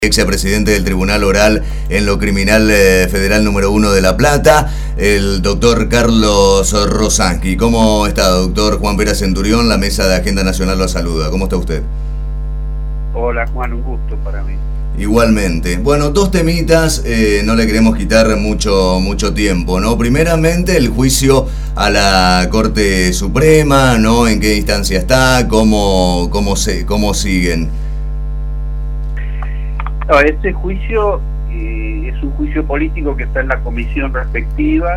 Expresidente del Tribunal Oral en lo Criminal Federal número 1 de La Plata, el doctor Carlos Rosansky. ¿Cómo está, doctor? Juan Pera Centurión, la Mesa de Agenda Nacional lo saluda. ¿Cómo está usted? Hola, Juan, un gusto para mí. Igualmente. Bueno, dos temitas, no le queremos quitar mucho tiempo, ¿no? Primeramente, el juicio a la Corte Suprema, ¿no? ¿En qué instancia está? ¿Cómo siguen? No, este juicio es un juicio político que está en la comisión respectiva.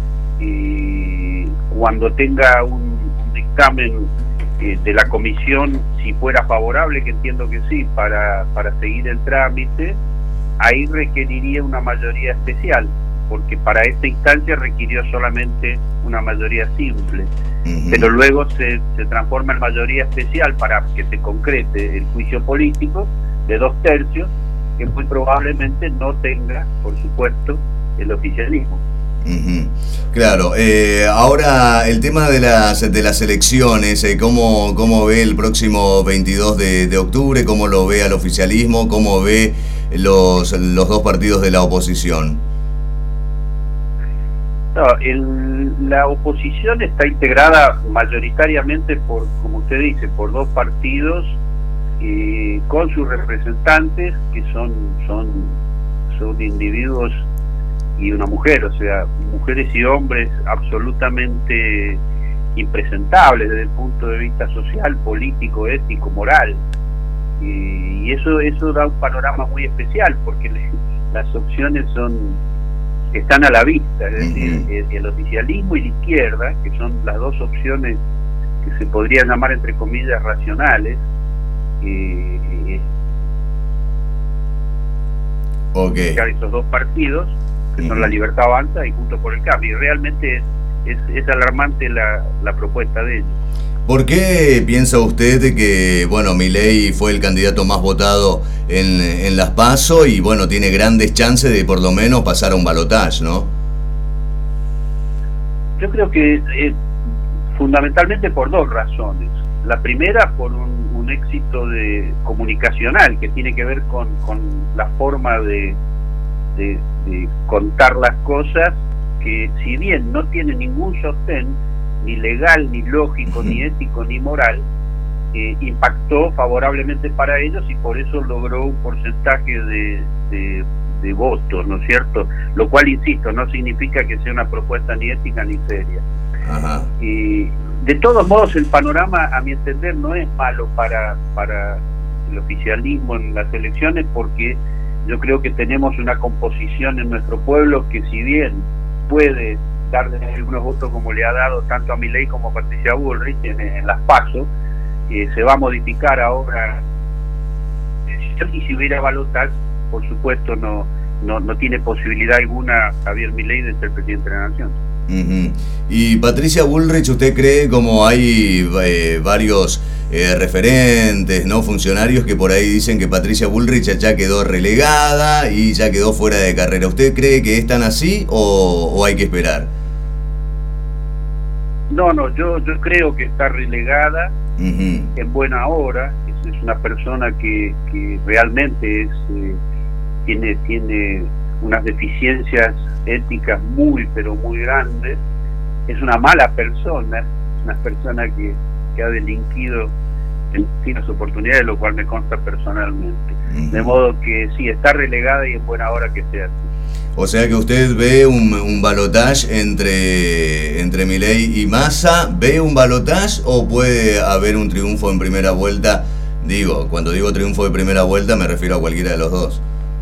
Cuando tenga un dictamen de la comisión, si fuera favorable, que entiendo que sí, para seguir el trámite, ahí requeriría una mayoría especial, porque para esta instancia requirió solamente una mayoría simple. Pero luego se transforma en mayoría especial para que se concrete el juicio político de 2/3, que muy probablemente no tenga, por supuesto, el oficialismo. Claro, ahora el tema de las elecciones, ¿cómo ve el próximo 22 de octubre? ¿Cómo lo ve al oficialismo? ¿Cómo ve los dos partidos de la oposición? No, la oposición está integrada mayoritariamente por, como usted dice, por dos partidos con sus representantes, que son individuos y una mujer, o sea, mujeres y hombres absolutamente impresentables desde el punto de vista social, político, ético, moral, y eso da un panorama muy especial, porque las opciones están a la vista, es decir, el oficialismo y la izquierda, que son las dos opciones que se podrían llamar entre comillas racionales. Esos dos partidos, que son La Libertad Avanza y Juntos por el Cambio, y realmente es alarmante la propuesta de ellos. ¿Por qué piensa usted que, bueno, Milei fue el candidato más votado en las PASO y, bueno, tiene grandes chances de por lo menos pasar a un balotaje, ¿no? Yo creo que fundamentalmente por dos razones. La primera, por un éxito comunicacional que tiene que ver con la forma de contar las cosas, que si bien no tiene ningún sostén, ni legal, ni lógico, ni ético, ni moral, impactó favorablemente para ellos y por eso logró un porcentaje de votos, ¿no es cierto? Lo cual, insisto, no significa que sea una propuesta ni ética ni seria. De todos modos, el panorama, a mi entender, no es malo para el oficialismo en las elecciones, porque yo creo que tenemos una composición en nuestro pueblo que, si bien puede darle algunos votos como le ha dado tanto a Milei como a Patricia Bullrich en las PASO, se va a modificar ahora, y si hubiera balotaje, por supuesto no tiene posibilidad alguna Javier Milei de ser presidente de la Nación. Y Patricia Bullrich, ¿usted cree, como hay varios referentes, no funcionarios que por ahí dicen que Patricia Bullrich ya quedó relegada y ya quedó fuera de carrera? ¿Usted cree que es tan así o hay que esperar? No, yo creo que está relegada en buena hora. Es una persona que realmente tiene unas deficiencias éticas pero muy grandes. Es una mala persona, una persona que ha delinquido en distintas oportunidades, lo cual me consta personalmente. De modo que sí, está relegada y en buena hora que sea así. O sea que usted ve un balotaje entre Milei y Massa. ¿Ve un balotaje o puede haber un triunfo en primera vuelta? Cuando digo triunfo de primera vuelta me refiero a cualquiera de los dos.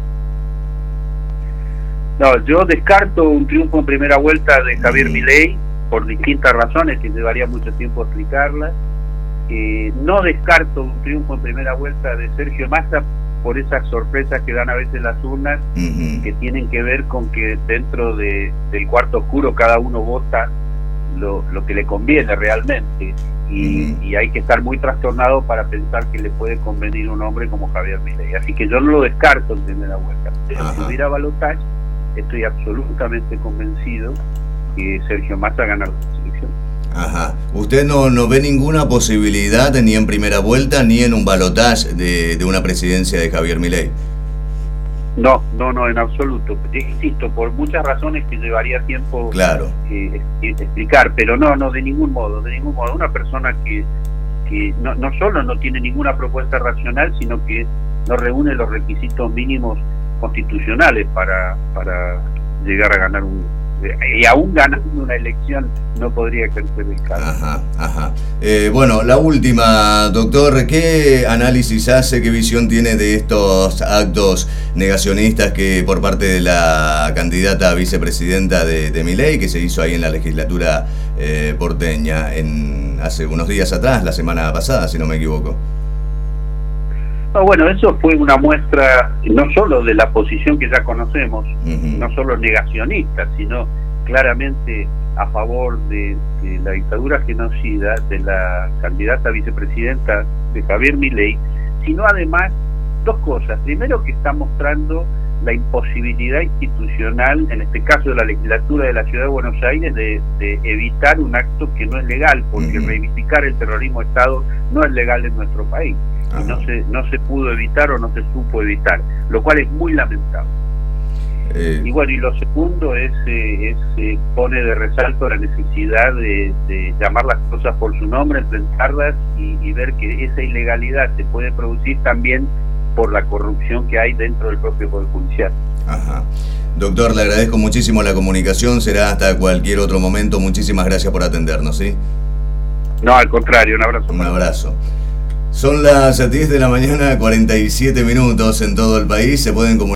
No, yo descarto un triunfo en primera vuelta de Javier Milei por distintas razones que llevaría mucho tiempo explicarlas. No descarto un triunfo en primera vuelta de Sergio Massa por esas sorpresas que dan a veces las urnas, que tienen que ver con que dentro del cuarto oscuro cada uno vota lo que le conviene realmente, y hay que estar muy trastornado para pensar que le puede convenir un hombre como Javier Milei. Así que yo no lo descarto en primera vuelta, pero si hubiera balotaje, estoy absolutamente convencido que Sergio Massa gana la elecciones. ¿Usted no ve ninguna posibilidad ni en primera vuelta ni en un balotaje de una presidencia de Javier Milei? No, en absoluto. Insisto, por muchas razones que llevaría tiempo Claro. Explicar, pero no, de ningún modo. Una persona que no solo no tiene ninguna propuesta racional, sino que no reúne los requisitos mínimos constitucionales para llegar a ganar y aún ganando una elección no podría ejercer el cargo. Ajá. Bueno, la última, doctor, ¿qué análisis hace, qué visión tiene de estos actos negacionistas que por parte de la candidata a vicepresidenta de Milei, que se hizo ahí en la legislatura porteña hace unos días atrás, la semana pasada, si no me equivoco? Bueno, eso fue una muestra no solo de la posición que ya conocemos, no solo negacionista, sino claramente a favor de la dictadura genocida de la candidata a vicepresidenta de Javier Milei, sino además dos cosas. Primero, que está mostrando la imposibilidad institucional, en este caso de la legislatura de la Ciudad de Buenos Aires, de evitar un acto que no es legal, porque reivindicar el terrorismo de Estado no es legal en nuestro país. Y no se pudo evitar o no se supo evitar, lo cual es muy lamentable. Y bueno, y lo segundo pone de resalto la necesidad de llamar las cosas por su nombre, enfrentarlas y ver que esa ilegalidad se puede producir también por la corrupción que hay dentro del propio Poder Judicial. Doctor, le agradezco muchísimo la comunicación, será hasta cualquier otro momento. Muchísimas gracias por atendernos, ¿sí? No, al contrario, un abrazo. Un abrazo. Son las 10 de la mañana, 47 minutos en todo el país. Se pueden comunicar